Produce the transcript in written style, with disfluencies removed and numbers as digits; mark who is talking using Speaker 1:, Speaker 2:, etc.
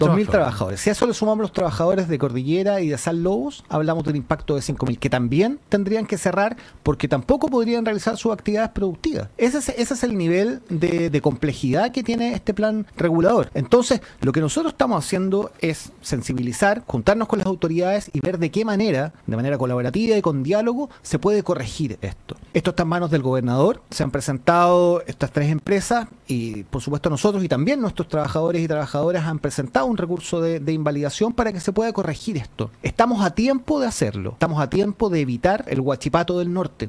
Speaker 1: 2.000 trabajadores. Si a eso le sumamos los trabajadores de Cordillera y de San Lobos, hablamos de un impacto de 5.000, que también tendrían que cerrar porque tampoco podrían realizar sus actividades productivas. Ese es el nivel de complejidad que tiene este plan regulador. Entonces, lo que nosotros estamos haciendo es sensibilizar, juntarnos con las autoridades y ver de qué manera, de manera colaborativa y con diálogo, se puede corregir esto. Esto está en manos del gobernador. Se han presentado estas 3 empresas y, por supuesto, nosotros y también nuestros trabajadores y trabajadoras han presentado un recurso de invalidación para que se pueda corregir esto. Estamos a tiempo de hacerlo, estamos a tiempo de evitar el Huachipato del norte.